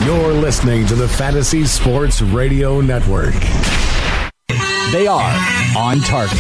You're listening to the Fantasy Sports Radio Network. They are on target.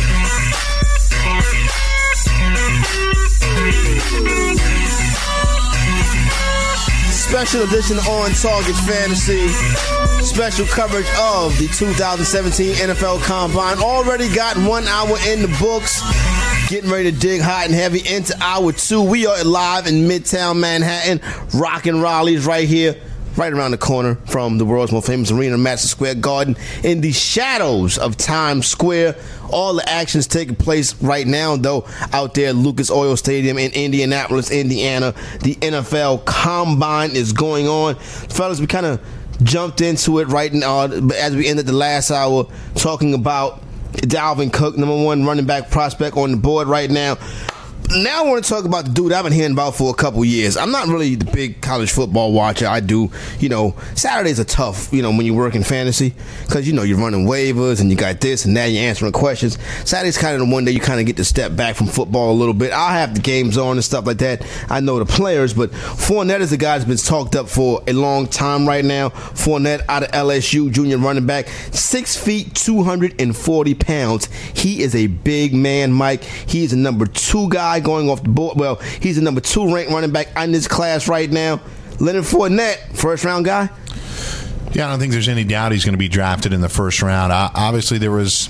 Special edition On Target Fantasy. Special coverage of the 2017 NFL Combine. Already got 1 hour in the books. Getting ready to dig hot and heavy into hour 2. We are live in Midtown Manhattan. Rockin' Raleigh's right here, right around the corner from the world's most famous arena, Madison Square Garden, in the shadows of Times Square. All the action's taking place right now, though, out there at Lucas Oil Stadium in Indianapolis, Indiana. The NFL Combine is going on. Fellas, we kind of jumped into it right now as we ended the last hour talking about Dalvin Cook, number 1 running back prospect on the board right now. Now I want to talk about the dude I've been hearing about for a couple years. I'm not really the big college football watcher. I do, Saturdays are tough, when you work in fantasy, because, you're running waivers and you got this and that, you're answering questions. Saturday's kind of the one day you kind of get to step back from football a little bit. I'll have the games on and stuff like that. I know the players, but Fournette is a guy that's been talked up for a long time right now. Fournette out of LSU, junior running back, 6 feet, 240 pounds. He is a big man, Mike. He is a number 2 guy going off the board. Well, he's the number 2 ranked running back in this class right now. Leonard Fournette, first round guy. Yeah, I don't think there's any doubt he's going to be drafted in the first round. Obviously, there was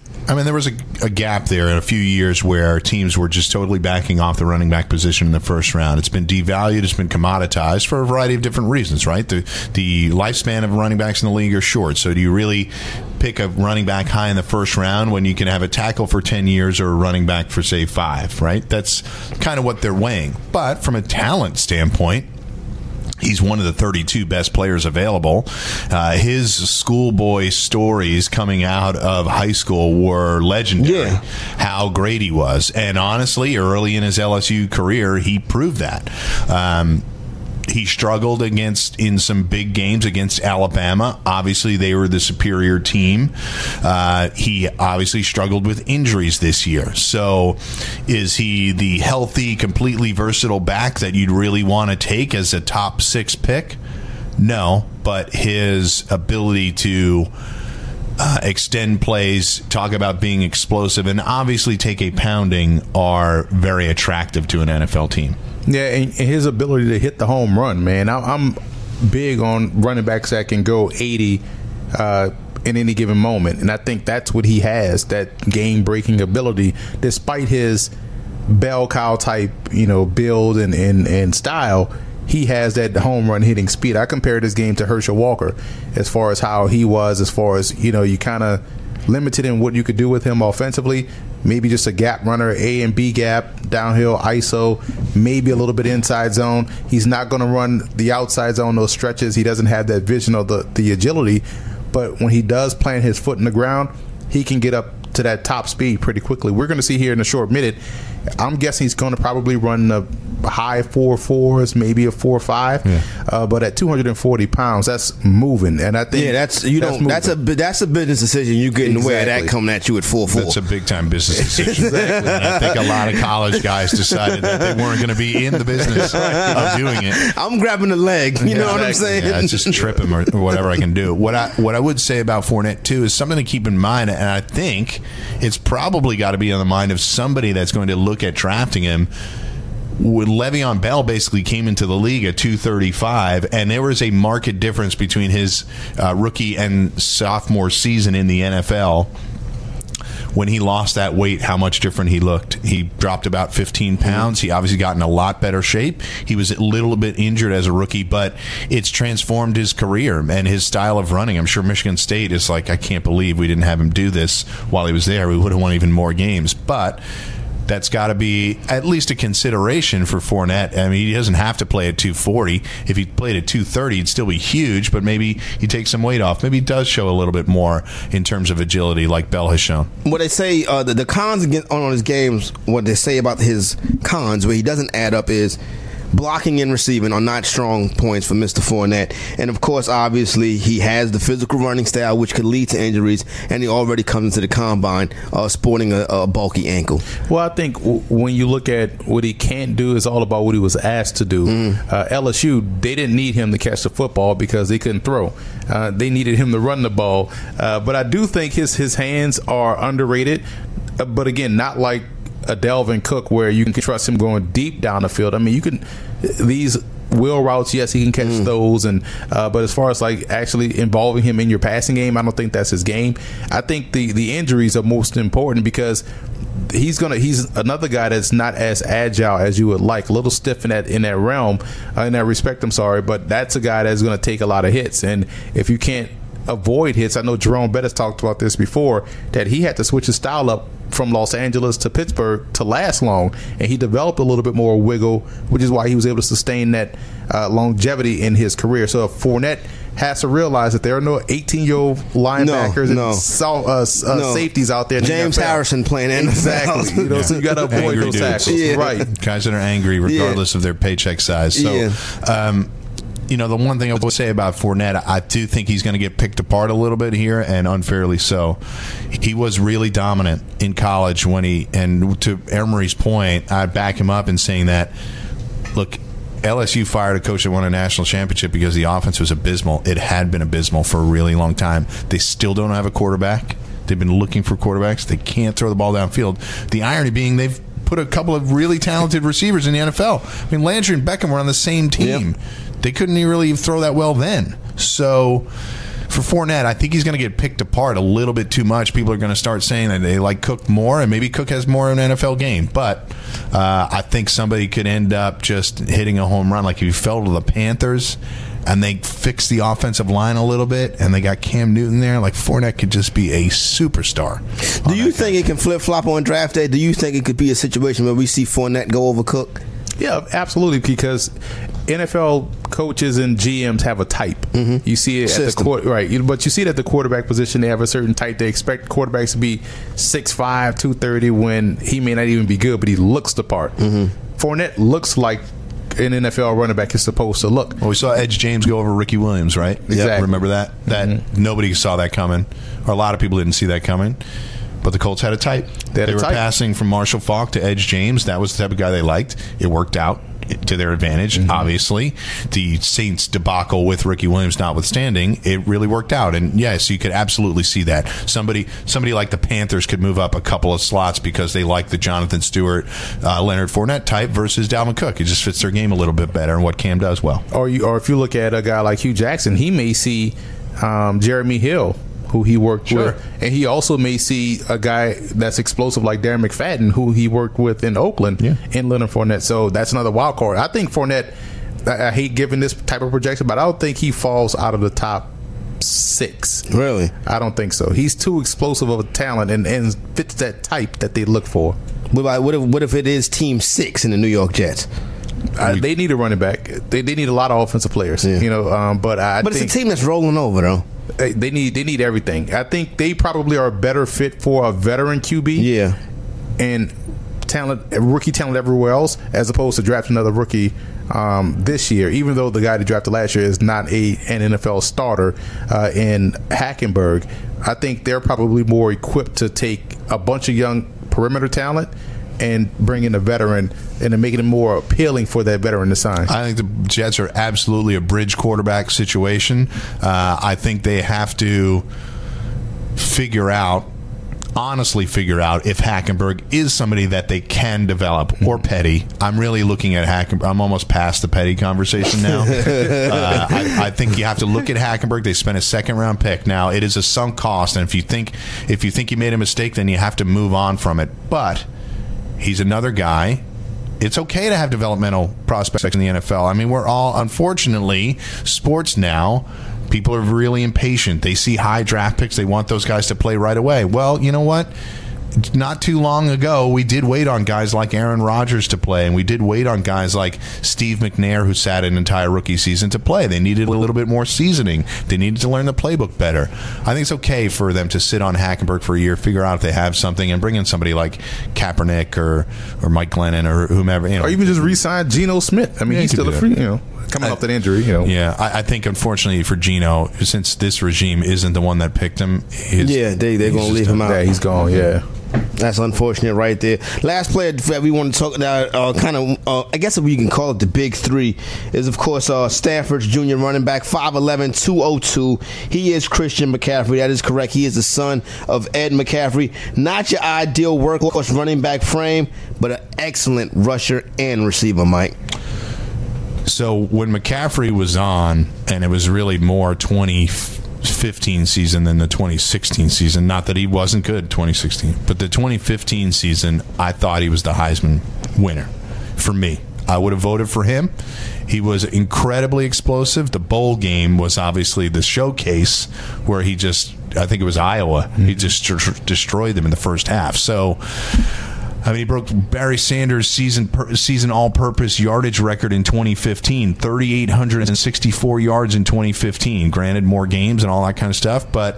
a gap there in a few years where teams were just totally backing off the running back position in the first round. It's been devalued. It's been commoditized for a variety of different reasons, right? The lifespan of running backs in the league are short. So do you really pick a running back high in the first round when you can have a tackle for 10 years or a running back for, say, 5, right? That's kind of what they're weighing. But from a talent standpoint, he's one of the 32 best players available. His schoolboy stories coming out of high school were legendary. Yeah. How great he was. And honestly, early in his LSU career, he proved that. He struggled in some big games against Alabama. Obviously, they were the superior team. He obviously struggled with injuries this year. So is he the healthy, completely versatile back that you'd really want to take as a top 6 pick? No, but his ability to extend plays, talk about being explosive, and obviously take a pounding are very attractive to an NFL team. Yeah, and his ability to hit the home run, man. I'm big on running backs that can go 80 in any given moment, and I think that's what he has, that game-breaking ability, despite his bell cow type, build and style. He has that home run hitting speed. I compared his game to Herschel Walker as far as how he was, as far as, you kind of limited in what you could do with him offensively. Maybe just a gap runner, A and B gap, downhill, ISO, maybe a little bit inside zone. He's not going to run the outside zone, those stretches. He doesn't have that vision or the agility. But when he does plant his foot in the ground, he can get up to that top speed pretty quickly. We're going to see here in a short minute. I'm guessing he's going to probably run the high 4.4s, maybe a 4.5. Yeah. But at 240 pounds, that's moving. And I think that's a business decision. You get in the way of that coming at you at 4.4. That's a big time business decision. Exactly. And I think a lot of college guys decided that they weren't going to be in the business of doing it. I'm grabbing the leg. You know what I'm saying? Yeah, just trip him or whatever I can do. What I would say about Fournette too is something to keep in mind, and I think it's probably got to be on the mind of somebody that's going to look at drafting him. Le'Veon Bell basically came into the league at 235, and there was a marked difference between his rookie and sophomore season in the NFL. When he lost that weight, how much different he looked. He dropped about 15 pounds. He obviously got in a lot better shape. He was a little bit injured as a rookie, but it's transformed his career and his style of running. I'm sure Michigan State is like, I can't believe we didn't have him do this while he was there. We would have won even more games. But that's got to be at least a consideration for Fournette. I mean, he doesn't have to play at 240. If he played at 230, it'd still be huge, but maybe he takes some weight off. Maybe he does show a little bit more in terms of agility like Bell has shown. What they say, the cons on his games, what they say about his cons, where he doesn't add up is blocking and receiving are not strong points for Mr. Fournette. And, of course, obviously, he has the physical running style, which could lead to injuries, and he already comes into the combine sporting a bulky ankle. Well, I think when you look at what he can't do, it's all about what he was asked to do. LSU, they didn't need him to catch the football because they couldn't throw. They needed him to run the ball. But I do think his hands are underrated. But again, not like a Dalvin Cook where you can trust him going deep down the field. I mean, you can these wheel routes, yes, he can catch those, and but as far as like actually involving him in your passing game, I don't think that's his game. I think the injuries are most important because he's another guy that's not as agile as you would like, a little stiff in that realm, in that respect. I'm sorry, but that's a guy that's going to take a lot of hits, and if you can't avoid hits, I know Jerome Bettis talked about this before, that he had to switch his style up from Los Angeles to Pittsburgh to last long, and he developed a little bit more wiggle, which is why he was able to sustain that longevity in his career. So if Fournette has to realize that there are no 18-year-old linebackers and safeties out there. James Harrison playing NFL. Exactly. So you got to avoid those tackles. Yeah. Right. Guys that are angry regardless of their paycheck size. So, the one thing I will say about Fournette, I do think he's going to get picked apart a little bit here, and unfairly so. He was really dominant in college and to Emery's point, I back him up in saying that, look, LSU fired a coach that won a national championship because the offense was abysmal. It had been abysmal for a really long time. They still don't have a quarterback. They've been looking for quarterbacks. They can't throw the ball downfield. The irony being they've put a couple of really talented receivers in the NFL. I mean, Landry and Beckham were on the same team. Yep. They couldn't really throw that well then. So for Fournette, I think he's going to get picked apart a little bit too much. People are going to start saying that they like Cook more, and maybe Cook has more in an NFL game. But I think somebody could end up just hitting a home run. Like if you fell to the Panthers and they fixed the offensive line a little bit and they got Cam Newton there, like Fournette could just be a superstar. Do you think it can flip-flop on draft day? Do you think it could be a situation where we see Fournette go over Cook? Yeah, absolutely, because NFL coaches and GMs have a type. You see it at the but you see it at the quarterback position. They have a certain type. They expect quarterbacks to be 6'5", 230 when he may not even be good, but he looks the part. Fournette looks like an NFL running back is supposed to look. Well, we saw Edge James go over Ricky Williams, right? Exactly. Remember that? Nobody saw that coming, or a lot of people didn't see that coming. But the Colts had a type. They were passing from Marshall Faulk to Edge James. That was the type of guy they liked. It worked out to their advantage, obviously. The Saints debacle with Ricky Williams notwithstanding, it really worked out. And, yes, you could absolutely see that. Somebody like the Panthers could move up a couple of slots because they like the Jonathan Stewart, Leonard Fournette type versus Dalvin Cook. It just fits their game a little bit better and what Cam does well. Or if you look at a guy like Hugh Jackson, he may see Jeremy Hill, who he worked with, and he also may see a guy that's explosive like Darren McFadden, who he worked with in Oakland, in Leonard Fournette. So that's another wild card. I think Fournette, I hate giving this type of projection, but I don't think he falls out of the top 6. Really? I don't think so. He's too explosive of a talent and fits that type that they look for. What if it is Team 6 in the New York Jets? They need a running back. They need a lot of offensive players. But it's a team that's rolling over though. They need everything. I think they probably are a better fit for a veteran QB. Yeah, and rookie talent everywhere else, as opposed to drafting another rookie this year. Even though the guy they drafted last year is not an NFL starter in Hackenberg, I think they're probably more equipped to take a bunch of young perimeter talent and bring in a veteran and then making it more appealing for that veteran to sign. I think the Jets are absolutely a bridge quarterback situation. I think they have to honestly figure out if Hackenberg is somebody that they can develop, or Petty. I'm really looking at Hackenberg. I'm almost past the Petty conversation now. I think you have to look at Hackenberg. They spent a second-round pick. Now, it is a sunk cost, and if you think you made a mistake, then you have to move on from it. But he's another guy. It's okay to have developmental prospects in the NFL. I mean, we're all, unfortunately, sports now, people are really impatient. They see high draft picks. They want those guys to play right away. Well, you know what? not too long ago, we did wait on guys like Aaron Rodgers to play, and we did wait on guys like Steve McNair, who sat an entire rookie season, to play. They needed a little bit more seasoning. They needed to learn the playbook better. I think it's okay for them to sit on Hackenberg for a year, figure out if they have something, and bring in somebody like Kaepernick or Mike Glennon or whomever. Or even just re-sign Geno Smith. I mean, he's still a free, coming off that injury. Yeah, I think unfortunately for Geno, since this regime isn't the one that picked him, they're going to leave him out. Yeah, he's gone. Yeah. That's unfortunate right there. Last player that we want to talk about, I guess if we can call it the big three, is, of course, Stanford's junior running back, 5'11", 202. He is Christian McCaffrey. That is correct. He is the son of Ed McCaffrey. Not your ideal workhorse running back frame, but an excellent rusher and receiver, Mike. So when McCaffrey was on, and it was really more 2015 season than the 2016 season, not that he wasn't good 2016, but the 2015 season, I thought he was the Heisman winner for me. I would have voted for him. He was incredibly explosive. The bowl game was obviously the showcase where I think it was Iowa, he just destroyed them in the first half. So he broke Barry Sanders' season all-purpose yardage record in 2015, 3,864 yards in 2015. Granted, more games and all that kind of stuff, but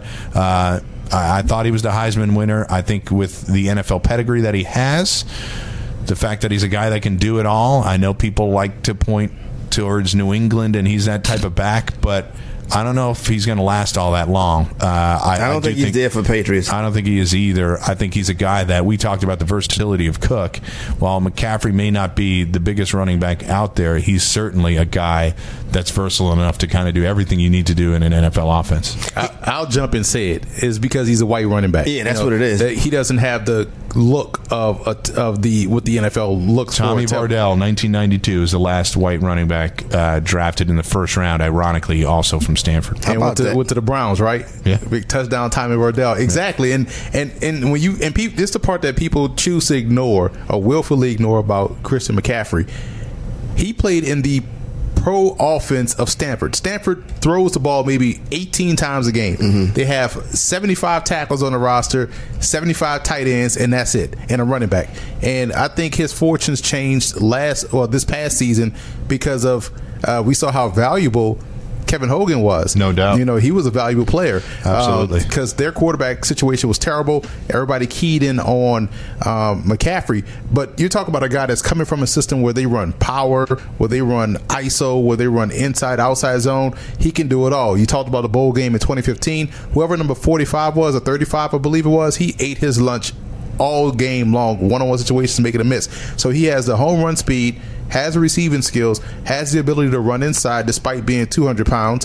I thought he was the Heisman winner. I think with the NFL pedigree that he has, the fact that he's a guy that can do it all, I know people like to point towards New England, and he's that type of back, but I don't know if he's going to last all that long. I don't think he's there for Patriots. I don't think he is either. I think he's a guy that we talked about the versatility of Cook. While McCaffrey may not be the biggest running back out there, he's certainly a guy that's versatile enough to kind of do everything you need to do in an NFL offense. I'll jump and say it is because he's a white running back. Yeah, that's what it is. He doesn't have the look of what the NFL looks Tommy for. Vardell, 1992, is the last white running back drafted in the first round, ironically, also from Stanford. And went to the Browns, right? Yeah. Big touchdown, Tommy Vardell. Exactly. And when you this is the part that people choose to ignore or willfully ignore about Christian McCaffrey. He played in the pro offense of Stanford. Stanford throws the ball maybe 18 times a game. Mm-hmm. They have 75 tackles on the roster, 75 tight ends, and that's it, and a running back. And I think his fortunes changed this past season because of we saw how valuable Kevin Hogan was. No doubt. He was a valuable player. Absolutely. Because their quarterback situation was terrible. Everybody keyed in on McCaffrey. But you're talking about a guy that's coming from a system where they run power, where they run ISO, where they run inside, outside zone. He can do it all. You talked about the bowl game in 2015. Whoever number 45 was, or 35, I believe it was, he ate his lunch all game long, one-on-one situations, making a miss. So he has the home run speed, has the receiving skills, has the ability to run inside despite being 200 pounds,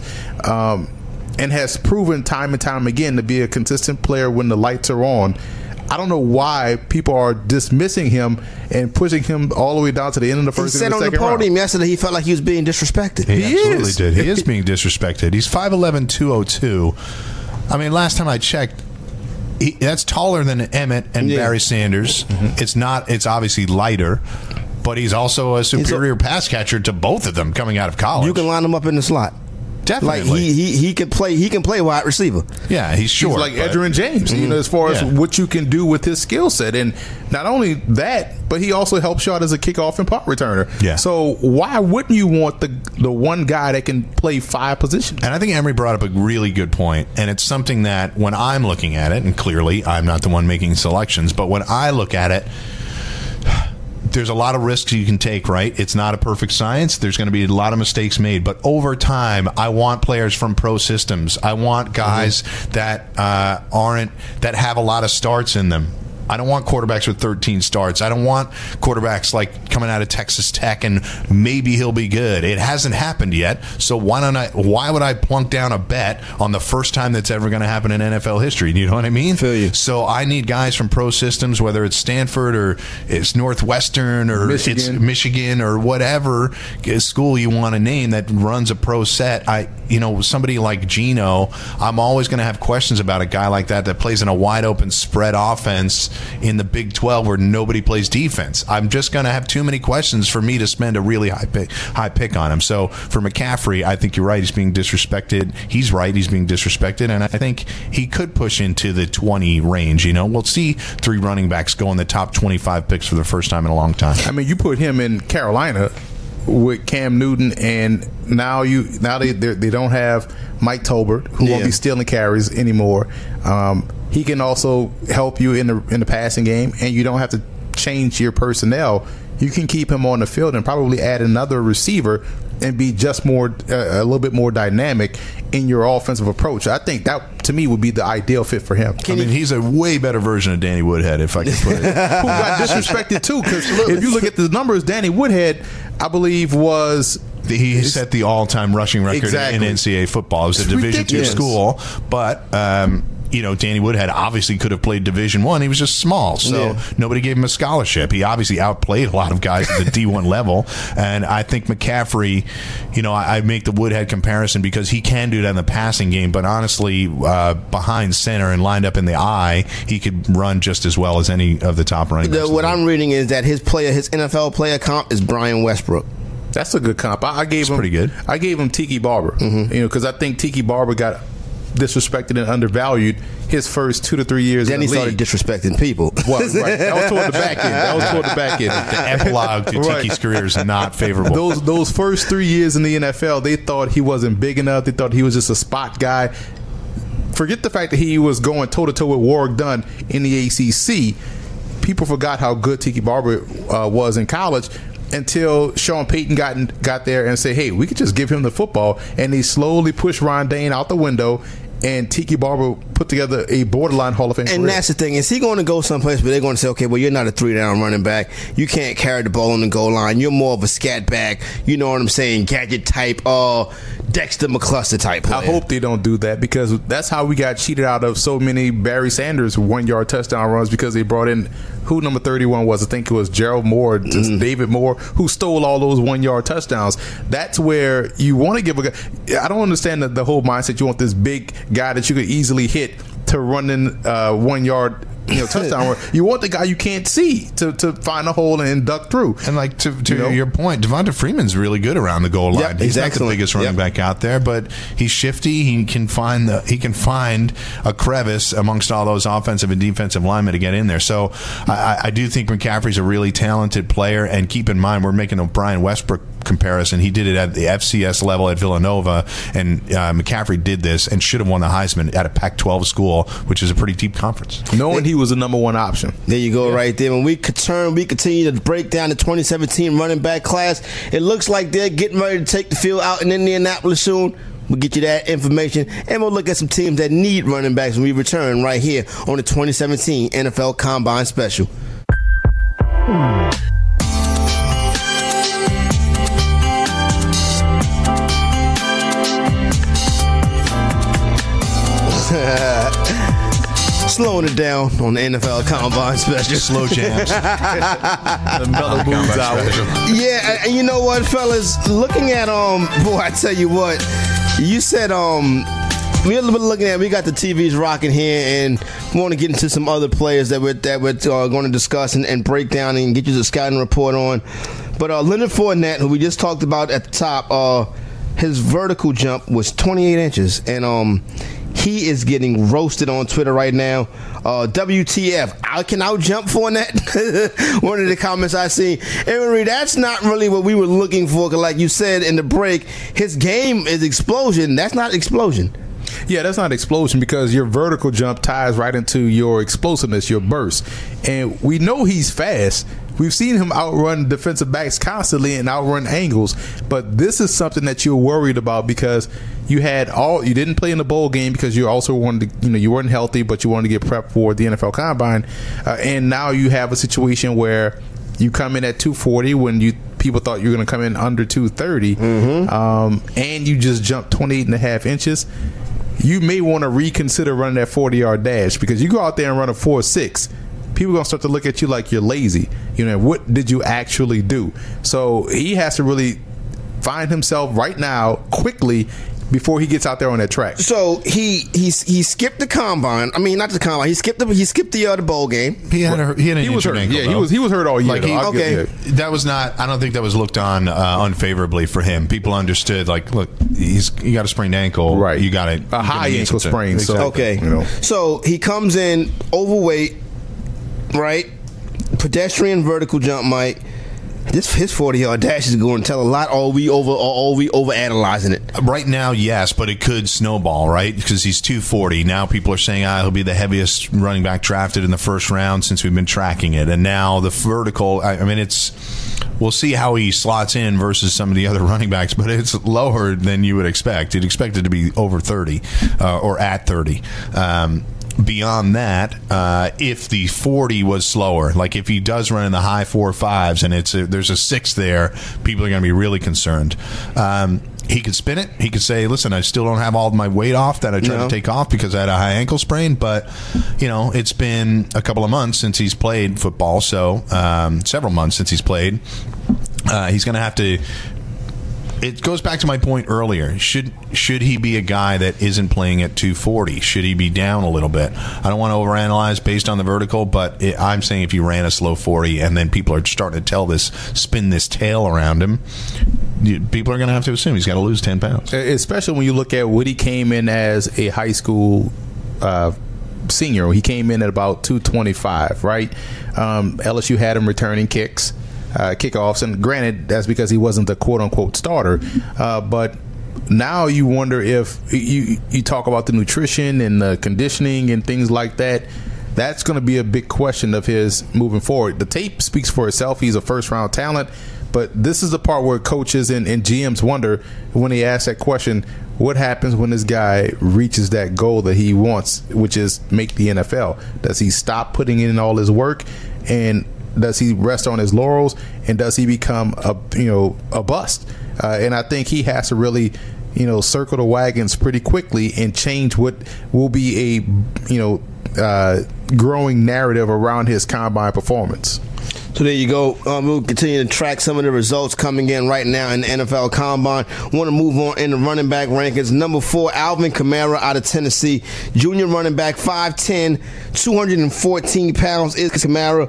and has proven time and time again to be a consistent player when the lights are on. I don't know why people are dismissing him and pushing him all the way down to the end of the first and the second round. He said on the podium yesterday he felt like he was being disrespected. He absolutely did. He is being disrespected. He's 5'11", 202. I mean, last time I checked, that's taller than Emmett and Barry Sanders. Mm-hmm. It's obviously lighter, but he's also a superior pass catcher to both of them coming out of college. You can line him up in the slot. Definitely. Like he can play wide receiver. Yeah, he's short. He's like Edgerrin James, as far as what you can do with his skill set. And not only that, but he also helps you out as a kickoff and punt returner. Yeah. So why wouldn't you want the one guy that can play 5 positions? And I think Emery brought up a really good point, and it's something that when I'm looking at it, and clearly I'm not the one making selections, but when I look at it, there's a lot of risks you can take, right? It's not a perfect science. There's going to be a lot of mistakes made. But over time, I want players from pro systems. I want guys that that have a lot of starts in them. I don't want quarterbacks with 13 starts. I don't want quarterbacks like coming out of Texas Tech and maybe he'll be good. It hasn't happened yet. So why would I plunk down a bet on the first time that's ever going to happen in NFL history? Do you know what I mean? Feel you. So I need guys from pro systems, whether it's Stanford or it's Northwestern or it's Michigan or whatever school you want to name that runs a pro set. Somebody like Geno, I'm always going to have questions about a guy like that plays in a wide open spread offense in the Big 12 where nobody plays defense. I'm just going to have too many questions for me to spend a really high pick on him. So for McCaffrey, I think you're right. He's being disrespected. He's right. He's being disrespected. And I think he could push into the 20 range. We'll see 3 running backs go in the top 25 picks for the first time in a long time. I mean, you put him in Carolina with Cam Newton, and now they don't have Mike Tolbert, who won't be stealing carries anymore. He can also help you in the passing game, and you don't have to change your personnel. You can keep him on the field and probably add another receiver and be just a little bit more dynamic in your offensive approach. I think that, to me, would be the ideal fit for him. He's a way better version of Danny Woodhead, if I can put it. Who got disrespected, too, because if you look at the numbers, Danny Woodhead, I believe, he set the all-time rushing record in NCAA football. It was a Division II school, but Danny Woodhead obviously could have played Division I. He was just small, so nobody gave him a scholarship. He obviously outplayed a lot of guys at the D1 level, and I think McCaffrey, I make the Woodhead comparison because he can do that in the passing game, but honestly, behind center and lined up in the eye, he could run just as well as any of the top running backs. What I'm reading is that his NFL player comp is Brian Westbrook. That's a good comp. I gave him pretty good. I gave him Tiki Barber, because I think Tiki Barber got disrespected and undervalued his first 2 to 3 years then in the league. Then he started disrespecting people. Well, right. That was toward the back end. The epilogue to Tiki's career is not favorable. Those first 3 years in the NFL, they thought he wasn't big enough. They thought he was just a spot guy. Forget the fact that he was going toe-to-toe with Warrick Dunn in the ACC. People forgot how good Tiki Barber was in college until Sean Payton got there and said, hey, we could just give him the football. And they slowly pushed Ron Dane out the window, and Tiki Barber put together a borderline Hall of Fame career. And that's the thing. Is he going to go someplace where they're going to say, okay, well, you're not a 3-down running back. You can't carry the ball on the goal line. You're more of a scat back. You know what I'm saying? Gadget type, Dexter McCluster type player. I hope they don't do that, because that's how we got cheated out of so many Barry Sanders 1-yard touchdown runs, because they brought in who number 31 was. I think it was Gerald Moore, David Moore, who stole all those 1-yard touchdowns. That's where you want to give a guy. I don't understand the whole mindset. You want this big guy that you could easily hit to run in 1-yard touchdown. You want the guy you can't see to find a hole and duck through. And like to your point, Devonta Freeman's really good around the goal line. He's not the biggest running back out there, but he's shifty. He can find a crevice amongst all those offensive and defensive linemen to get in there. So I do think McCaffrey's a really talented player. And keep in mind, we're making a Brian Westbrook comparison. He did it at the FCS level at Villanova, and McCaffrey did this and should have won the Heisman at a Pac-12 school, which is a pretty deep conference. Knowing he was the number one option. There you go, right there. When we continue to break down the 2017 running back class. It looks like they're getting ready to take the field out in Indianapolis soon. We'll get you that information, and we'll look at some teams that need running backs when we return right here on the 2017 NFL Combine Special. Slowing it down on the NFL Combine Special. Slow jams. The mellow moves out. Yeah, and you know what, fellas? Looking at boy, I tell you what, you said we're looking at. We got the TVs rocking here, and we want to get into some other players that we're going to discuss and break down and get you the scouting report on. But Leonard Fournette, who we just talked about at the top, his vertical jump was 28 inches, and he is getting roasted on Twitter right now. WTF, I can out-jump Fournette? One of the comments I see. Emery, that's not really what we were looking for, because like you said in the break, his game is explosion. That's not explosion. Yeah, that's not explosion, because your vertical jump ties right into your explosiveness, your burst. And we know he's fast. We've seen him outrun defensive backs constantly and outrun angles. But this is something that you're worried about, because you didn't play in the bowl game because you also wanted to, you weren't healthy, but you wanted to get prepped for the NFL Combine. And now you have a situation where you come in at 240 when people thought you were going to come in under 230, and you just jumped 28 and a half inches. You may want to reconsider running that 40-yard dash, because you go out there and run a 4.6, people are going to start to look at you like you're lazy. What did you actually do? So he has to really find himself right now quickly before he gets out there on that track. So he skipped the combine. I mean, not the combine. He skipped the bowl game. He had an was injured hurt. ankle. Yeah, though. he was hurt all year. Okay. That was not. I don't think that was looked on unfavorably for him. People understood. Like, look, you got a sprained ankle. Right. You got a high ankle sprain. Exactly. So Okay. So he comes in overweight, right? Pedestrian vertical jump, Mike. His 40-yard dash is going to tell a lot. Or are we over analyzing it? Right now, yes, but it could snowball, right? Because he's 240. Now people are saying he'll be the heaviest running back drafted in the first round since we've been tracking it. And now the vertical, I mean, we'll see how he slots in versus some of the other running backs, but it's lower than you would expect. You'd expect it to be over 30 or at 30. Beyond that, if the 40 was slower, like if he does run in the high 4.5s and there's a 6 there, people are going to be really concerned. He could spin it. He could say, listen, I still don't have all of my weight off that I tried to take off because I had a high ankle sprain, but it's been a couple of months since he's played football, so several months since he's played. He's going to have to. It goes back to my point earlier. Should he be a guy that isn't playing at 240? Should he be down a little bit? I don't want to overanalyze based on the vertical, but I'm saying if you ran a slow 40 and then people are starting to spin this tail around him, people are going to have to assume he's got to lose 10 pounds. Especially when you look at what he came in as a high school senior. He came in at about 225, right? LSU had him returning kickoffs, and granted, that's because he wasn't the quote-unquote starter. But now you wonder if you talk about the nutrition and the conditioning and things like that. That's going to be a big question of his moving forward. The tape speaks for itself. He's a first-round talent. But this is the part where coaches and GMs wonder when they ask that question, what happens when this guy reaches that goal that he wants, which is make the NFL? Does he stop putting in all his work, and does he rest on his laurels, and does he become a bust? And I think he has to really circle the wagons pretty quickly and change what will be a growing narrative around his combine performance. So there you go. We'll continue to track some of the results coming in right now in the NFL Combine. Want to move on in the running back rankings. Number 4, Alvin Kamara out of Tennessee. Junior running back, 5'10", 214 pounds is Kamara.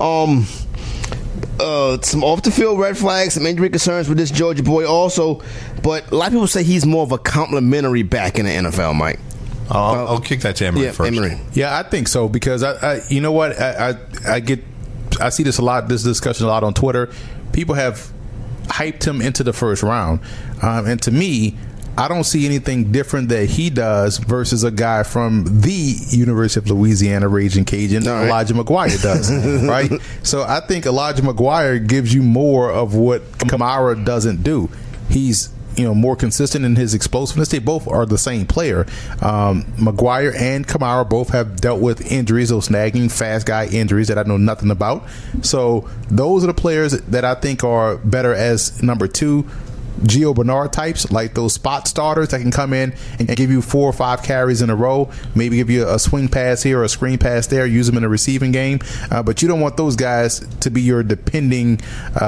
Some off-the-field red flags, some injury concerns with this Georgia boy also. But a lot of people say he's more of a complimentary back in the NFL, Mike. I'll kick that to Emory first. Emory. Yeah, I think so, because I you know what? I see this discussion a lot on Twitter. People have hyped him into the first round. And to me, I don't see anything different that he does versus a guy from the University of Louisiana Raging Cajun, right. Elijah McGuire does. Right? So I think Elijah McGuire gives you more of what Kamara doesn't do. He's more consistent in his explosiveness. They both are the same player. McGuire and Kamara both have dealt with injuries, those snagging fast guy injuries that I know nothing about. So those are the players that I think are better as number 2. Gio Bernard types, like those spot starters that can come in and give you 4 or 5 carries in a row, maybe give you a swing pass here or a screen pass there, use them in a receiving game. But you don't want those guys to be your dependent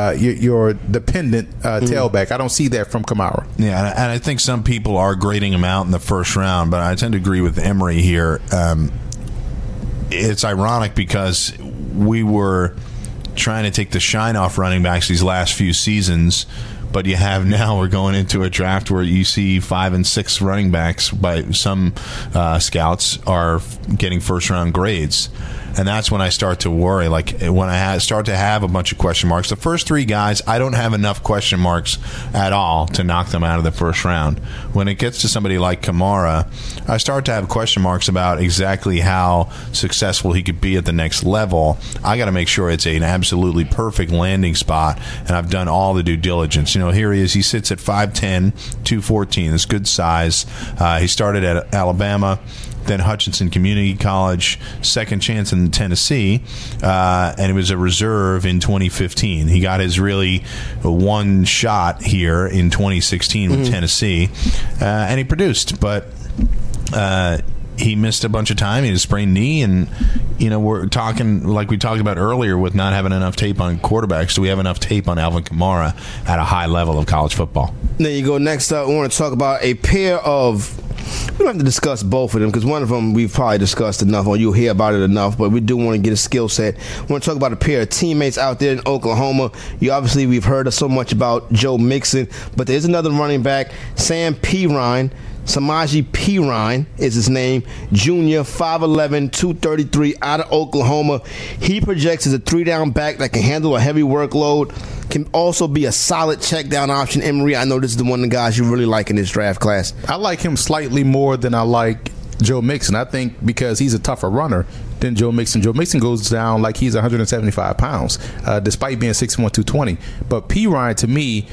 tailback. I don't see that from Kamara. Yeah, and I think some people are grading him out in the first round, but I tend to agree with Emory here. It's ironic because we were trying to take the shine off running backs these last few seasons, but we're going into a draft where you see 5 and 6 running backs by some scouts are getting first round grades. And that's when I start to worry. Like when I start to have a bunch of question marks. The first 3 guys, I don't have enough question marks at all to knock them out of the first round. When it gets to somebody like Kamara, I start to have question marks about exactly how successful he could be at the next level. I got to make sure it's an absolutely perfect landing spot, and I've done all the due diligence. Here he is. He sits at 5'10", 214. That's good size. He started at Alabama, then Hutchinson Community College, second chance in Tennessee, and he was a reserve in 2015. He got his really one shot here in 2016 with Tennessee, and he produced. But he missed a bunch of time. He had a sprained knee, and we're talking like we talked about earlier with not having enough tape on quarterbacks. Do we have enough tape on Alvin Kamara at a high level of college football? There you go. Next up, we want to talk about a pair of. We don't have to discuss both of them because one of them we've probably discussed enough, or you'll hear about it enough. But we do want to get a skill set. We want to talk about a pair of teammates out there in Oklahoma. We've heard so much about Joe Mixon, but there's another running back, Sam Perine. Samaje Perine is his name. Junior, 5'11", 233, out of Oklahoma. He projects as a 3-down back that can handle a heavy workload. Can also be a solid check down option. Emery, I know this is the one of the guys you really like in this draft class. I like him slightly more than I like Joe Mixon. I think because he's a tougher runner than Joe Mixon. Joe Mixon goes down like he's 175 pounds, despite being 6'1", 220. But Perine, to me,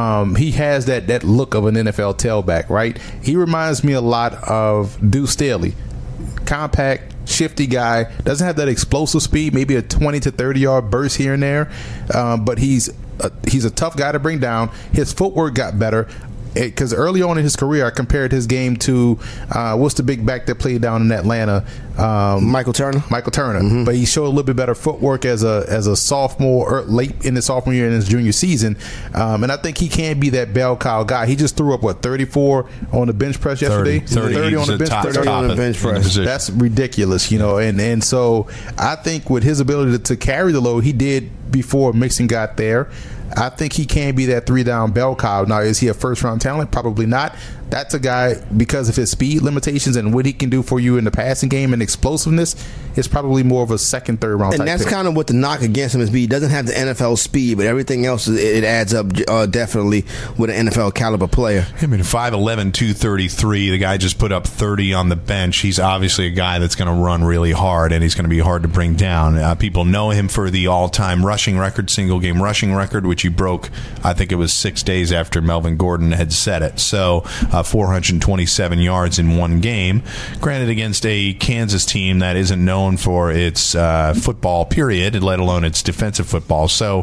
he has that look of an NFL tailback, right? He reminds me a lot of Deuce Staley. Compact, shifty guy, doesn't have that explosive speed, maybe a 20 to 30 yard burst here and there, but he's a tough guy to bring down. His footwork got better. Because early on in his career, I compared his game to what's the big back that played down in Atlanta? Michael Turner. Mm-hmm. But he showed a little bit better footwork as a sophomore, or late in his sophomore year in his junior season. And I think he can be that bell cow guy. He just threw up 34 on the bench press yesterday. 30 on the bench press. 30 on the bench press. That's ridiculous, And so I think with his ability to carry the load, he did before Mixon got there. I think he can be that 3-down bell cow. Now, is he a first-round talent? Probably not. That's a guy, because of his speed limitations and what he can do for you in the passing game and explosiveness, is probably more of a second, third-round type And that's pick. kind of what the knock against him is. He doesn't have the NFL speed, but everything else, it adds up definitely with an NFL caliber player. I mean, 5'11", 233, the guy just put up 30 on the bench. He's obviously a guy that's going to run really hard, and he's going to be hard to bring down. People know him for the all-time rushing record, single-game rushing record, which he broke, I think it was 6 days after Melvin Gordon had set it. So 427 yards in one game. Granted, against a Kansas team that isn't known for its football, period, let alone its defensive football. So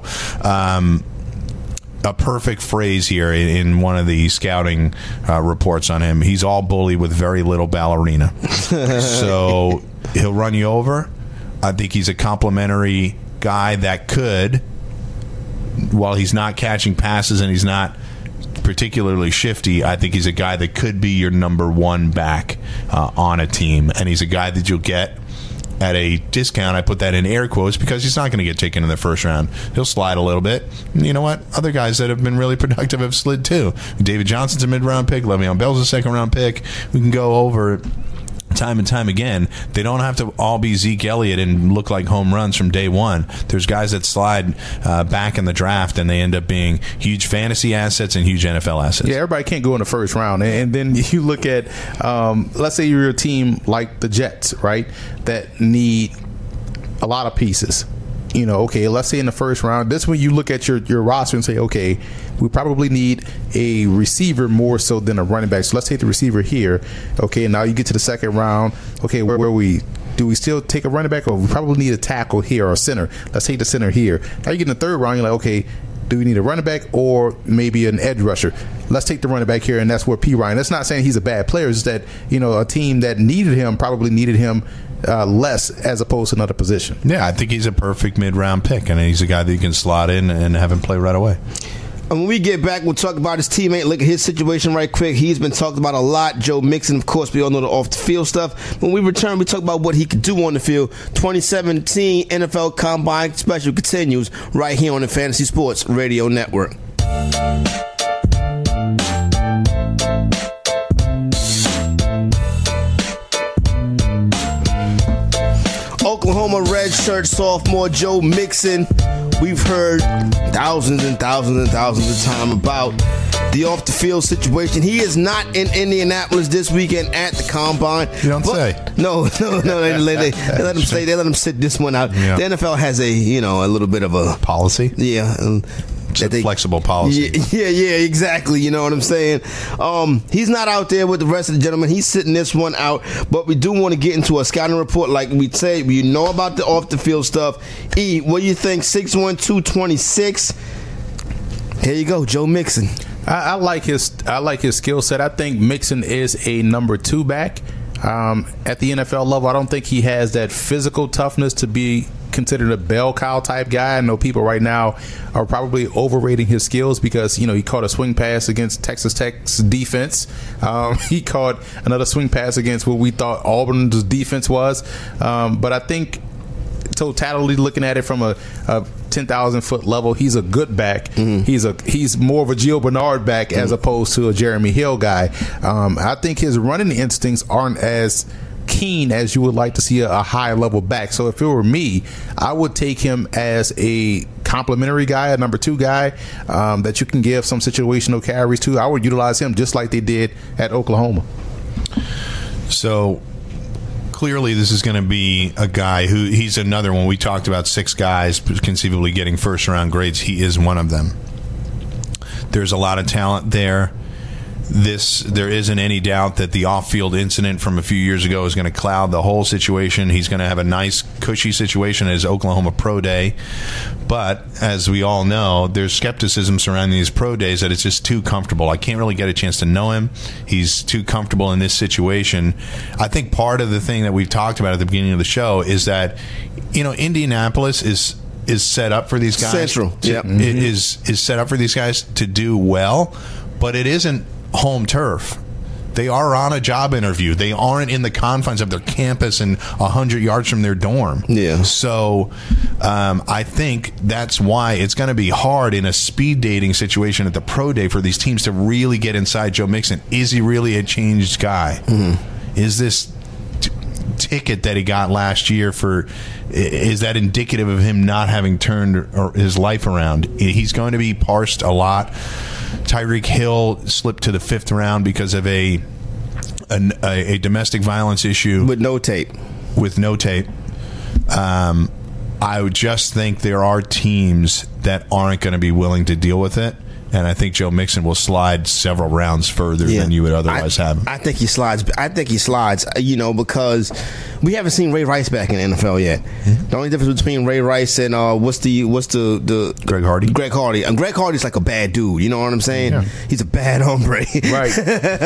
a perfect phrase here in one of the scouting reports on him. He's all bully with very little ballerina. So he'll run you over. I think he's a complimentary guy that could, while he's not catching passes and he's not particularly shifty, I think he's a guy that could be your number one back on a team. And he's a guy that you'll get at a discount. I put that in air quotes because he's not going to get taken in the first round. He'll slide a little bit. And you know what? Other guys that have been really productive have slid too. David Johnson's a mid-round pick. Le'Veon Bell's a second-round pick. We can go over time and time again. They don't have to all be Zeke Elliott and look like home runs from day one. There's guys that slide back in the draft and they end up being huge fantasy assets and huge NFL assets. Yeah, everybody can't go in the first round. And then you look at, let's say you're a team like the Jets, right, that need a lot of pieces. Okay, let's say in the first round, this is when you look at your roster and say, okay, we probably need a receiver more so than a running back. So let's take the receiver here. Okay, now you get to the second round. Okay, where do we still take a running back, or we probably need a tackle here or a center? Let's take the center here. Now you get in the third round, you're like, okay, do we need a running back or maybe an edge rusher? Let's take the running back here, and that's where Perine. That's not saying he's a bad player. It's just that, a team that needed him probably needed him less as opposed to another position. Yeah, I think he's a perfect mid-round pick, and he's a guy that you can slot in and have him play right away. And when we get back, we'll talk about his teammate. Look at his situation right quick. He's been talked about a lot. Joe Mixon, of course, we all know the off-the-field stuff. When we return, we talk about what he could do on the field. 2017 NFL Combine Special continues right here on the Fantasy Sports Radio Network. Oklahoma redshirt sophomore Joe Mixon. We've heard thousands and thousands and thousands of times about the off-the-field situation. He is not in Indianapolis this weekend at the Combine. You don't say. No. They let him stay. They let him sit this one out. Yeah. The NFL has a little bit of a policy. Yeah. Flexible policy. Yeah, exactly. You know what I'm saying? He's not out there with the rest of the gentlemen. He's sitting this one out. But we do want to get into a scouting report. Like we say, we know about the off-the-field stuff. E, what do you think? 6'1", 226. Here you go, Joe Mixon. I like his skill set. I think Mixon is a number 2 back. At the NFL level, I don't think he has that physical toughness to be considered a bell cow type guy. I know people right now are probably overrating his skills because, he caught a swing pass against Texas Tech's defense. He caught another swing pass against what we thought Auburn's defense was. But I think totality, looking at it from a 10,000-foot level, he's a good back. He's more of a Gio Bernard back as opposed to a Jeremy Hill guy. I think his running instincts aren't as keen as you would like to see a high level back. So if it were me, I would take him as a complimentary guy, a number 2 guy that you can give some situational carries to. I would utilize him just like they did at Oklahoma. So clearly this is going to be a guy he's another one. We talked about 6 guys conceivably getting first round grades. He is one of them. There's a lot of talent there. There isn't any doubt that the off-field incident from a few years ago is going to cloud the whole situation. He's going to have a nice, cushy situation at his Oklahoma Pro Day. But, as we all know, there's skepticism surrounding these pro days that it's just too comfortable. I can't really get a chance to know him. He's too comfortable in this situation. I think part of the thing that we've talked about at the beginning of the show is that, Indianapolis is set up for these guys. Central. Is set up for these guys to do well, but it isn't home turf. They are on a job interview. They aren't in the confines of their campus and 100 yards from their dorm. Yeah. So I think that's why it's going to be hard in a speed dating situation at the pro day for these teams to really get inside Joe Mixon. Is he really a changed guy? Is this ticket that he got last year is that indicative of him not having turned his life around? He's going to be parsed a lot. Tyreek Hill slipped to the 5th round because of a domestic violence issue with no tape. I would just think there are teams that aren't going to be willing to deal with it. And I think Joe Mixon will slide several rounds further than you would otherwise have him. I think he slides. Because we haven't seen Ray Rice back in the NFL yet. The only difference between Ray Rice and what's the Greg Hardy. Greg Hardy. And Greg Hardy's like a bad dude. You know what I'm saying? Yeah. He's a bad hombre. Right.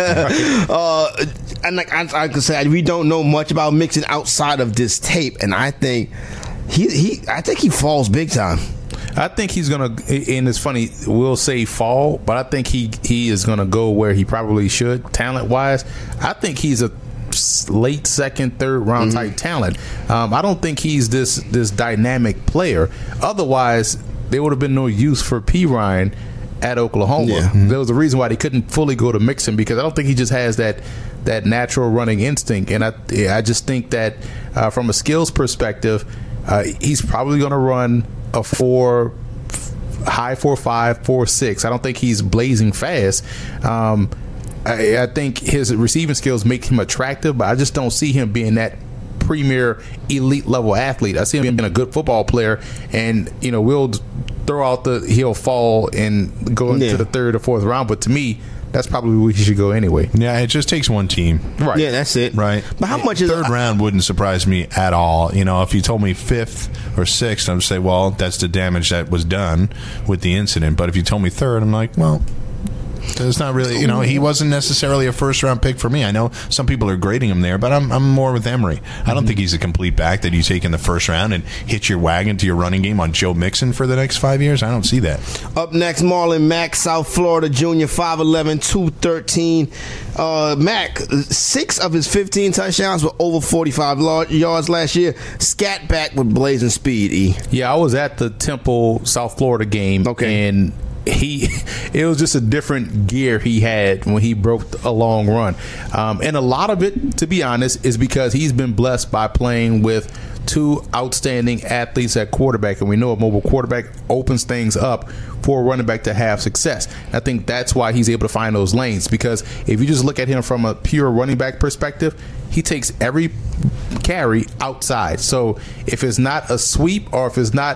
And like I could say, we don't know much about Mixon outside of this tape, and I think he falls big time. I think he's going to, and it's funny, we'll say fall, but I think he is going to go where he probably should, talent-wise. I think he's a late 2nd, 3rd round type talent. I don't think he's this dynamic player. Otherwise, there would have been no use for P. Ryan at Oklahoma. Yeah. There was a reason why they couldn't fully go to Mixon, because I don't think he just has that natural running instinct. And I just think that from a skills perspective, he's probably going to run a high 4.5, 4.6. I don't think he's blazing fast. I think his receiving skills make him attractive, but I just don't see him being that premier elite level athlete. I see him being a good football player, and we'll throw out he'll fall and go into the 3rd or 4th round. But to me, that's probably where he should go anyway. Yeah, it just takes one team. Right. Yeah, that's it. Right. But how much is 3rd round wouldn't surprise me at all. If you told me 5th or 6th, I would say, well, that's the damage that was done with the incident. But if you told me 3rd, I'm like, well, it's not really, he wasn't necessarily a 1st round pick for me. I know some people are grading him there, but I'm more with Emery. I don't think he's a complete back that you take in the 1st round and hitch your wagon to your running game on Joe Mixon for the next 5 years. I don't see that. Up next, Marlon Mack, South Florida junior, 5'11", 213. Mack, 6 of his 15 touchdowns were over 45 yards last year. Scat back with blazing speed, E. Yeah, I was at the Temple, South Florida game. Okay. And it was just a different gear he had when he broke a long run. And a lot of it, to be honest, is because he's been blessed by playing with 2 outstanding athletes at quarterback. And we know a mobile quarterback opens things up for a running back to have success. I think that's why he's able to find those lanes, because if you just look at him from a pure running back perspective, he takes every carry outside. So if it's not a sweep or if it's not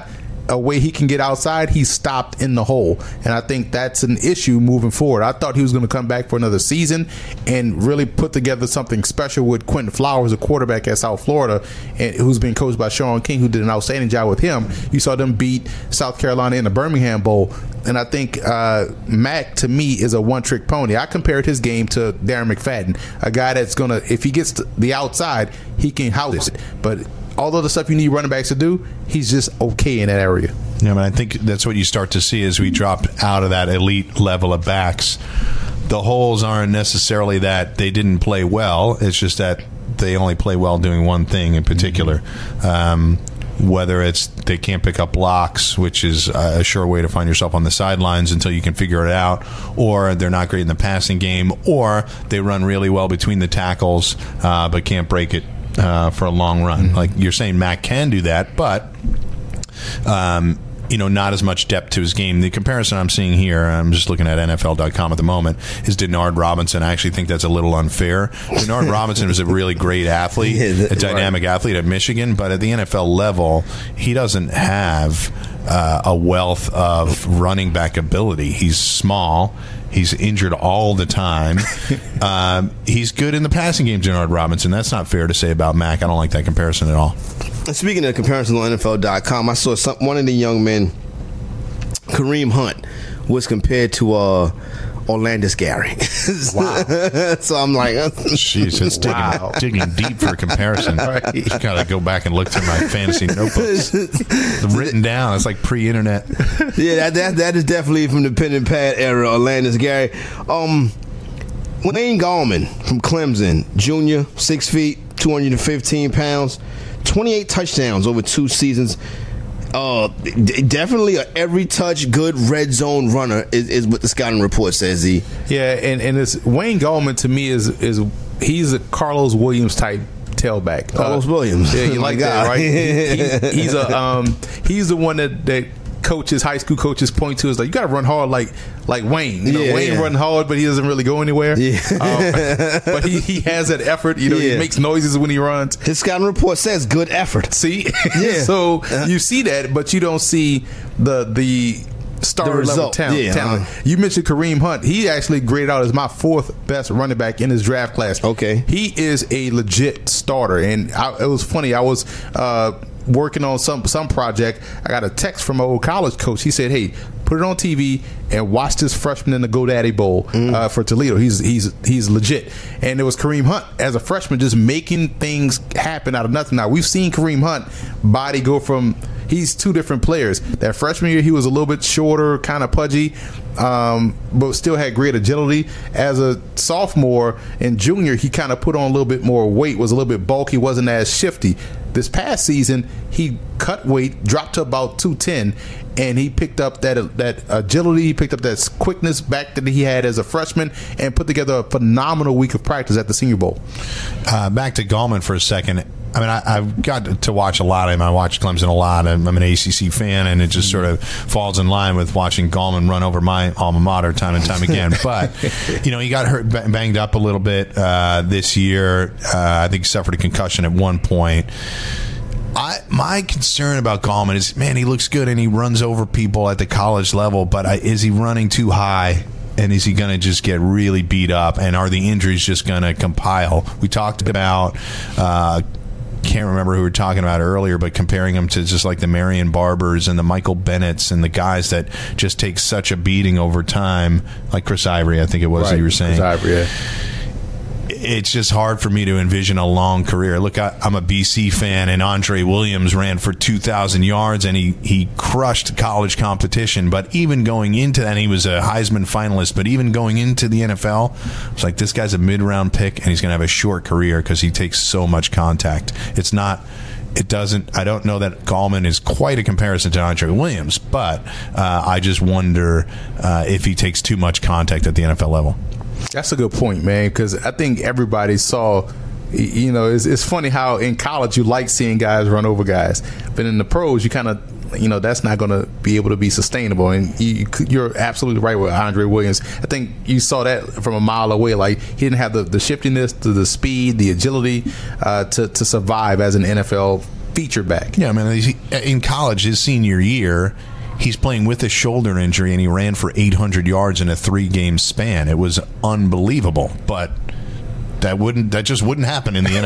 a way he can get outside, he's stopped in the hole. And I think that's an issue moving forward. I thought he was going to come back for another season and really put together something special with Quentin Flowers, a quarterback at South Florida, and who's been coached by Sean King, who did an outstanding job with him. You saw them beat South Carolina in the Birmingham Bowl. And I think Mac, to me, is a one-trick pony. I compared his game to Darren McFadden, a guy that's going to, if he gets to the outside, he can house it. But all of the stuff you need running backs to do, he's just okay in that area. Yeah, I think that's what you start to see as we drop out of that elite level of backs. The holes aren't necessarily that they didn't play well. It's just that they only play well doing one thing in particular. Whether it's they can't pick up blocks, which is a sure way to find yourself on the sidelines until you can figure it out, or they're not great in the passing game, or they run really well between the tackles but can't break it for a long run. Like you're saying, Mac can do that, but not as much depth to his game. The comparison I'm seeing here, I'm just looking at NFL.com at the moment, is Denard Robinson. I actually think that's a little unfair. Denard Robinson was a really great athlete, a dynamic athlete at Michigan, but at the NFL level, he doesn't have a wealth of running back ability. He's small. He's injured all the time. He's good in the passing game, Denard Robinson. That's not fair to say about Mac. I don't like that comparison at all. Speaking of comparisons on NFL.com, I saw one of the young men, Kareem Hunt, was compared to Orlandis Gary. Wow. So I'm like, jeez, it's digging deep for a comparison. Right. You got to go back and look through my fantasy notebooks. Written down. It's like pre-internet. Yeah, that is definitely from the pen and pad era, Orlandis Gary. Wayne Gallman from Clemson, junior, 6 feet, 215 pounds, 28 touchdowns over 2 seasons. Definitely a every touch good red zone runner is what the scouting report says. Yeah, and it's Wayne Gallman to me is he's a Carlos Williams type tailback. Carlos Williams, yeah, you like that, right? He's the one that coaches, high school coaches point to is like, you got to run hard like Wayne. Wayne run hard, but he doesn't really go anywhere. Yeah. But he has that effort. He makes noises when he runs. His scouting report says good effort. See, so you see that, but you don't see the star level talent. You mentioned Kareem Hunt. He actually graded out as my 4th best running back in his draft class. Okay, he is a legit starter, and it was funny. I was working on some project. I got a text from an old college coach. He said, "Hey, put it on TV and watch this freshman in the GoDaddy Bowl for Toledo. He's legit." And it was Kareem Hunt as a freshman, just making things happen out of nothing. Now we've seen Kareem Hunt body go from. He's 2 different players. That freshman year, he was a little bit shorter, kind of pudgy, but still had great agility. As a sophomore and junior, he kind of put on a little bit more weight, was a little bit bulky, wasn't as shifty. This past season, he cut weight, dropped to about 210, and he picked up that agility, he picked up that quickness back that he had as a freshman, and put together a phenomenal week of practice at the Senior Bowl. Back to Gallman for a second. I mean, I've got to watch a lot of him. I watch Clemson a lot. I'm an ACC fan, and it just sort of falls in line with watching Gallman run over my alma mater time and time again. But, he got hurt, banged up a little bit this year. I think he suffered a concussion at one point. My concern about Gallman is, man, he looks good and he runs over people at the college level, but is he running too high? And is he going to just get really beat up? And are the injuries just going to compile? We talked about... can't remember who we were talking about earlier, but comparing him to just like the Marion Barbers and the Michael Bennett's and the guys that just take such a beating over time, like Chris Ivory, I think it was that you were saying. Chris Ivory, yeah. It's just hard for me to envision a long career. Look, I'm a BC fan, and Andre Williams ran for 2,000 yards, and he crushed college competition. But even going into that, he was a Heisman finalist. But even going into the NFL, it's like, this guy's a mid-round pick, and he's going to have a short career because he takes so much contact. I don't know that Gallman is quite a comparison to Andre Williams, but I just wonder if he takes too much contact at the NFL level. That's a good point, man, because I think everybody saw, it's funny how in college you like seeing guys run over guys, but in the pros you kind of, that's not going to be able to be sustainable. And you're absolutely right with Andre Williams. I think you saw that from a mile away. Like, he didn't have the shiftiness, the speed, the agility to survive as an NFL feature back. Yeah, I mean, in college, his senior year, he's playing with a shoulder injury, and he ran for 800 yards in a 3-game span. It was unbelievable, but that just wouldn't happen in the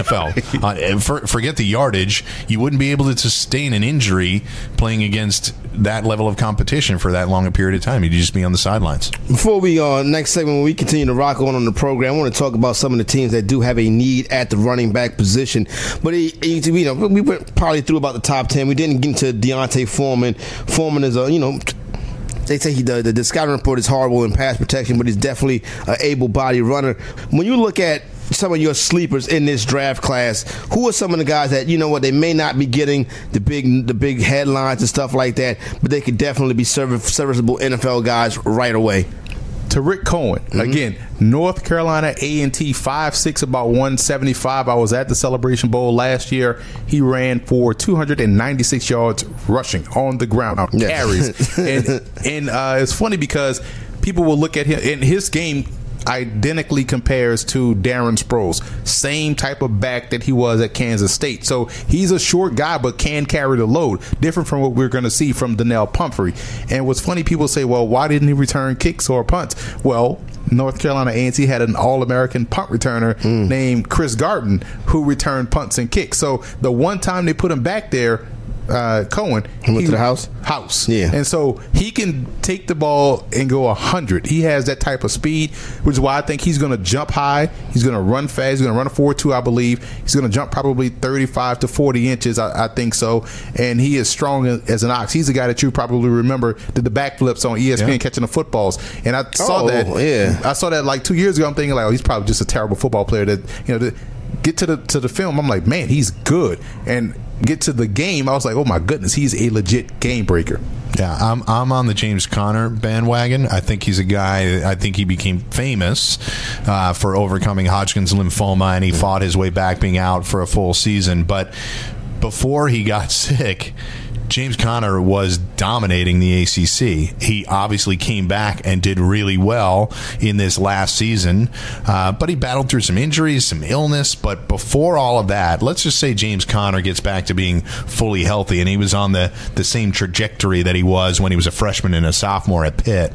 NFL. Forget the yardage. You wouldn't be able to sustain an injury playing against that level of competition for that long a period of time. You'd just be on the sidelines. Before we next segment, when we continue to rock on the program, I want to talk about some of the teams that do have a need at the running back position. But we went probably through about the top 10. We didn't get into Deontay Foreman. Foreman is they say the scouting report is horrible in pass protection, but he's definitely an able-bodied runner. When you look at some of your sleepers in this draft class, who are some of the guys that, they may not be getting the big headlines and stuff like that, but they could definitely be serviceable NFL guys right away? Tariq Cohen, again, North Carolina A&T, 5'6", about 175. I was at the Celebration Bowl last year. He ran for 296 yards rushing on the ground on carries. and it's funny because people will look at him in his game. Identically compares to Darren Sproles, same type of back that he was at Kansas State. So he's a short guy but can carry the load, different from what we're going to see from Donnell Pumphrey. And what's funny, people say, well, why didn't he return kicks or punts? Well, North Carolina A&T had an All-American punt returner named Chris Garden who returned punts and kicks. So the one time they put him back there, Cohen, he went to the house. Yeah. And so he can take the ball and go 100. He has that type of speed, which is why I think he's going to jump high. He's going to run fast. He's going to run a 4.2, I believe. He's going to jump probably 35 to 40 inches, I think so. And he is strong as an ox. He's the guy that you probably remember did the backflips on ESPN catching the footballs. And I saw that. Yeah. I saw that like 2 years ago. I'm thinking like, he's probably just a terrible football player that, get to the film. I'm like, man, he's good. And get to the game, I was like, oh my goodness, he's a legit game breaker. Yeah, I'm on the James Conner bandwagon. I think he's a guy. I think he became famous for overcoming Hodgkin's lymphoma, and he fought his way back, being out for a full season. But before he got sick, James Conner was dominating the ACC. He obviously came back and did really well in this last season, but he battled through some injuries, some illness. But before all of that, let's just say James Conner gets back to being fully healthy, and he was on the same trajectory that he was when he was a freshman and a sophomore at Pitt.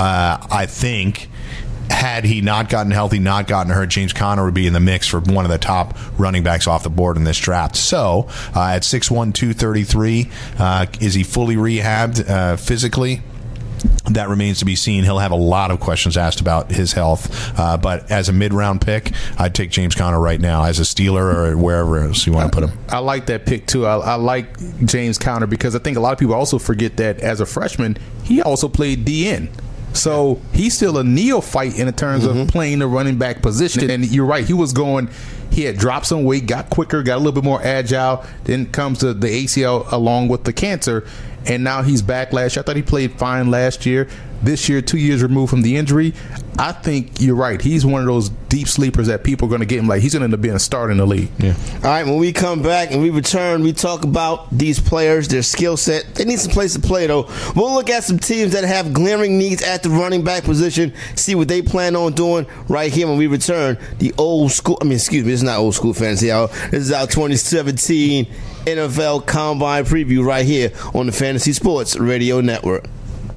I think had he not gotten healthy, not gotten hurt, James Conner would be in the mix for one of the top running backs off the board in this draft. So, at 6'1", 233, is he fully rehabbed physically? That remains to be seen. He'll have a lot of questions asked about his health. But as a mid-round pick, I'd take James Conner right now as a Steeler or wherever else you want to put him. I like that pick, too. I like James Conner because I think a lot of people also forget that as a freshman, he also played DN. So he's still a neophyte in terms of playing the running back position. And you're right, he had dropped some weight, got quicker, got a little bit more agile. Then comes the ACL along with the cancer. And now he's back last year. I thought he played fine last year. This year, 2 years removed from the injury. I think you're right. He's one of those deep sleepers that people are going to get him. Like, he's going to end up being a starter in the league. Yeah. All right, when we come back and we return, we talk about these players, their skill set. They need some place to play, though. We'll look at some teams that have glaring needs at the running back position, see what they plan on doing right here when we return. The old school, this is not old school fantasy hour. This is our 2017 NFL Combine preview right here on the Fantasy Sports Radio Network.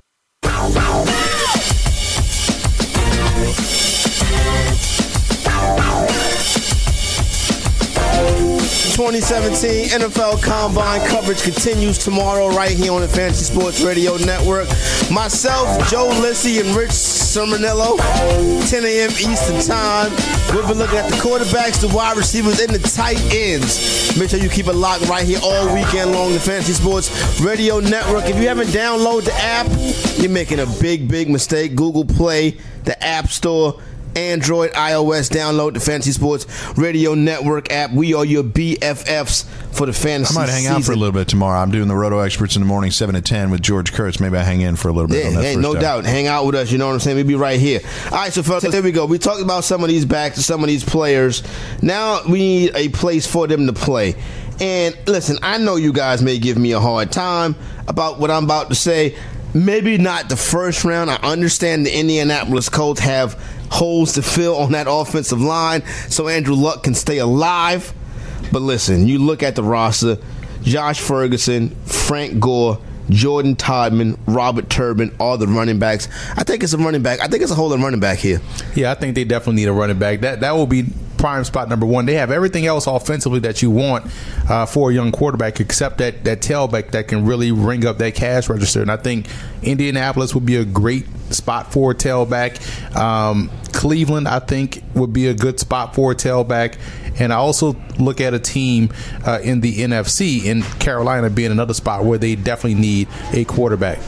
2017 NFL Combine coverage continues tomorrow right here on the Fantasy Sports Radio Network. Myself, Joe Lissy, and Rich Sermonello, 10 a.m. Eastern Time. We'll be looking at the quarterbacks, the wide receivers, and the tight ends. Make sure you keep it locked right here all weekend long, the Fantasy Sports Radio Network. If you haven't downloaded the app, you're making a big mistake. Google Play, the App Store, Android, iOS, download the Fantasy Sports Radio Network app. We are your BFFs for the fantasy season. I might hang out for a little bit tomorrow. I'm doing the Roto Experts in the morning, 7 to 10 with George Kurtz. Maybe I hang in for a little bit on that first no doubt. Hang out with us, you know what I'm saying? We'll be right here. All right, so folks, there we go. We talked about some of these backs, some of these players. Now we need a place for them to play. And listen, I know you guys may give me a hard time about what I'm about to say. Maybe not the first round. I understand the Indianapolis Colts have holes to fill on that offensive line so Andrew Luck can stay alive. But listen, you look at the roster, Josh Ferguson, Frank Gore, Jordan Todman, Robert Turbin, all the running backs. I think it's a running back. I think it's a whole running back here. Yeah, I think they definitely need a running back. That will be prime spot number one. They have everything else offensively that you want for a young quarterback, except that tailback that can really ring up that cash register. And I think Indianapolis would be a great spot for a tailback. Cleveland, I think, would be a good spot for a tailback. And I also look at a team in the NFC, and Carolina being another spot where they definitely need a quarterback.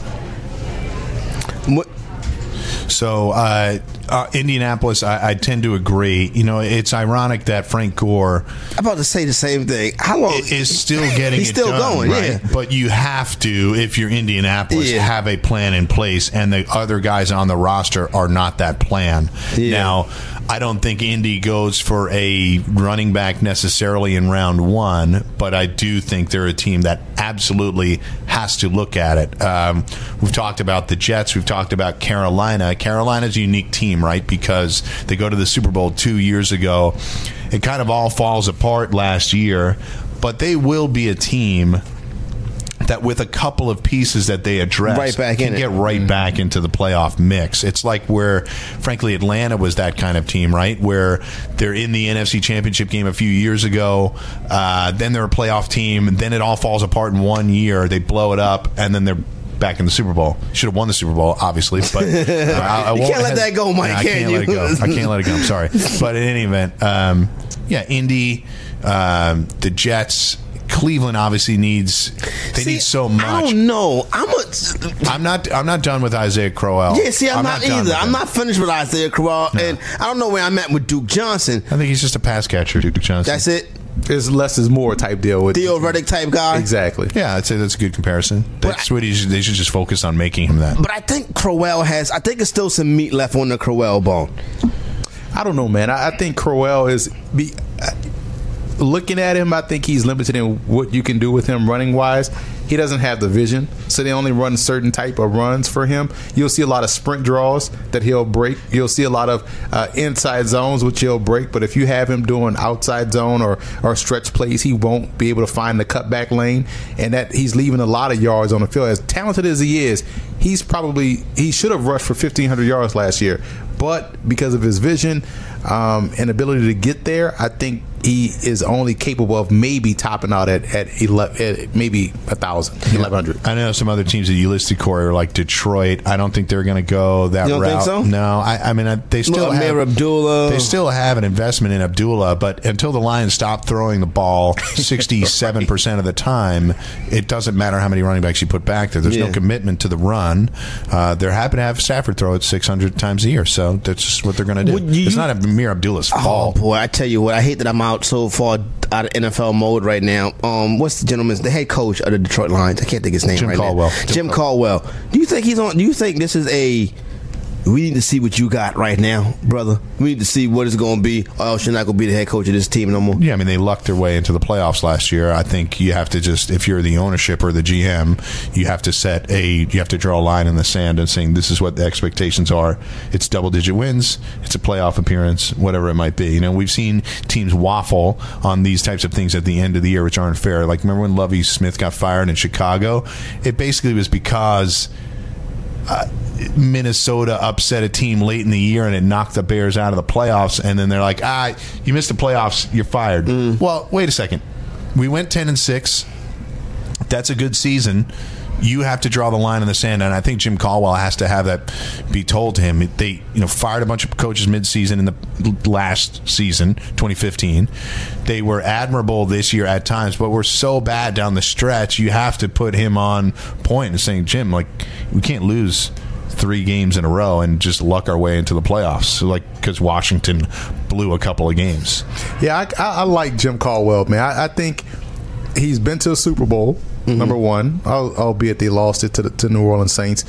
So Indianapolis, I tend to agree. You know, it's ironic that Frank Gore, I'm about to say the same thing. How long is still getting he's it still done, going, right? yeah. But you have to, if you're Indianapolis, have a plan in place, and the other guys on the roster are not that plan. Yeah. Now, I don't think Indy goes for a running back necessarily in round one, but I do think they're a team that absolutely has to look at it. We've talked about the Jets. We've talked about Carolina. Carolina's a unique team, right? Because they go to the Super Bowl 2 years ago. It kind of all falls apart last year, but they will be a team that with a couple of pieces that they address right back can get right back into the playoff mix. It's like where, frankly, Atlanta was that kind of team, right? Where they're in the NFC Championship game a few years ago, then they're a playoff team, and then it all falls apart in 1 year. They blow it up, and then they're back in the Super Bowl. Should have won the Super Bowl, obviously, but I you can't let that go, Mike. I can't let it go. I can't let it go. I'm sorry, but in any event, Indy, the Jets. Cleveland obviously needs. They need so much. I don't know. I'm not done with Isaiah Crowell. Yeah, see, I'm not either. I'm him. not finished with Isaiah Crowell, and I don't know where I'm at with Duke Johnson. I think he's just a pass catcher, Duke Johnson. That's it. It's less is more type deal with Theo Reddick type guy. Exactly. Yeah, I'd say that's a good comparison. That's what they should just focus on making him that. But I think Crowell has. I think there's still some meat left on the Crowell bone. I don't know, man. I think Crowell is. Looking at him, I think he's limited in what you can do with him running wise. He doesn't have the vision, so they only run certain type of runs for him. You'll see a lot of sprint draws that he'll break. You'll see a lot of inside zones which he'll break. But if you have him doing outside zone or stretch plays, he won't be able to find the cutback lane, and that he's leaving a lot of yards on the field. As talented as he is, he should have rushed for 1,500 yards last year, but because of his vision and ability to get there, I think he is only capable of maybe topping out at maybe 1,000, 1,100. I know some other teams that you listed, Corey, are like Detroit. I don't think they're going to go that route. You don't think so? No, I mean they still have Abdullah. They still have an investment in Abdullah, but until the Lions stop throwing the ball 67% of the time, it doesn't matter how many running backs you put back there. There's no commitment to the run. They're happy to have Stafford throw it 600 times a year, so that's just what they're going to do. It's not Amir Abdullah's fault. Oh boy, I tell you what, I hate that I'm out so far out of NFL mode right now. What's the head coach of the Detroit Lions? I can't think his name right Caldwell. now. Jim Caldwell. Do you think this is we need to see what you got right now, brother? We need to see what it's going to be, or else you're not going to be the head coach of this team no more. Yeah, I mean, they lucked their way into the playoffs last year. I think you have to if you're the ownership or the GM, you have to draw a line in the sand and saying this is what the expectations are. It's double-digit wins. It's a playoff appearance, whatever it might be. You know, we've seen teams waffle on these types of things at the end of the year, which aren't fair. Like, remember when Lovie Smith got fired in Chicago? It basically was because Minnesota upset a team late in the year and it knocked the Bears out of the playoffs, and then they're like, you missed the playoffs, you're fired. Well, wait a second. We went 10-6. That's a good season. You have to draw the line in the sand, and I think Jim Caldwell has to have that be told to him. They fired a bunch of coaches midseason in the last season, 2015. They were admirable this year at times, but were so bad down the stretch. You have to put him on point and saying, Jim, like, we can't lose 3 games in a row and just luck our way into the playoffs, because Washington blew a couple of games. Yeah, I like Jim Caldwell, man. I think he's been to a Super Bowl, number one, albeit they lost it to New Orleans Saints.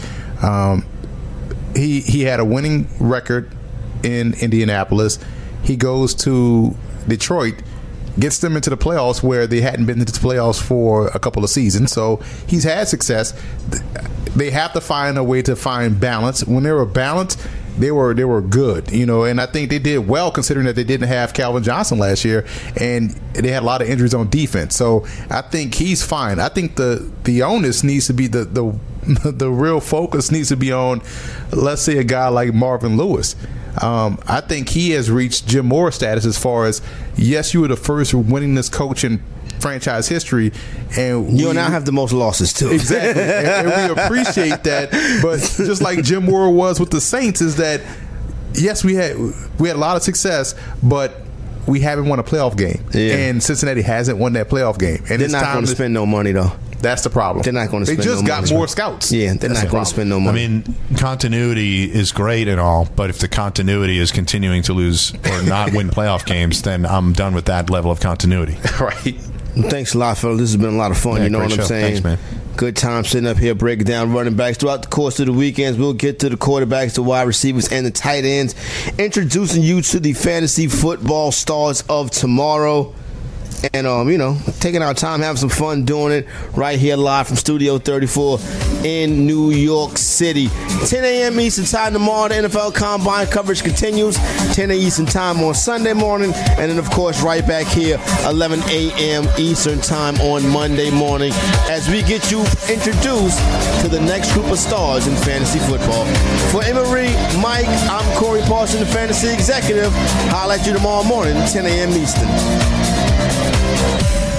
He had a winning record in Indianapolis. He goes to Detroit, gets them into the playoffs where they hadn't been into the playoffs for a couple of seasons. So he's had success. They have to find a way to find balance. When they're balanced, they were good, and I think they did well considering that they didn't have Calvin Johnson last year, and they had a lot of injuries on defense. So I think he's fine. I think the onus needs to be the real focus needs to be on, let's say, a guy like Marvin Lewis. I think he has reached Jim Moore status as far as, yes, you were the first winningest coach in franchise history, and you now have the most losses too. Exactly, and we appreciate that. But just like Jim Moore was with the Saints, is that yes, we had a lot of success, but we haven't won a playoff game, and Cincinnati hasn't won that playoff game. And they're not going to spend no money though. That's the problem. They're not going to spend no money. They just got more scouts. Yeah, they're not going to spend no money. I mean, continuity is great and all, but if the continuity is continuing to lose or not win playoff games, then I'm done with that level of continuity. Right. Thanks a lot, fellas. This has been a lot of fun. Yeah, you know what I'm show. saying? Thanks, man. Good time sitting up here breaking down running backs. Throughout the course of the weekends, we'll get to the quarterbacks, the wide receivers, and the tight ends, introducing you to the fantasy football stars of tomorrow. And, taking our time, having some fun doing it right here live from Studio 34 in New York City. 10 a.m. Eastern Time tomorrow, the NFL Combine coverage continues. 10 a.m. Eastern Time on Sunday morning. And then, of course, right back here, 11 a.m. Eastern Time on Monday morning as we get you introduced to the next group of stars in fantasy football. For Emery, Mike, I'm Corey Parson, the fantasy executive. Holla at you tomorrow morning, 10 a.m. Eastern.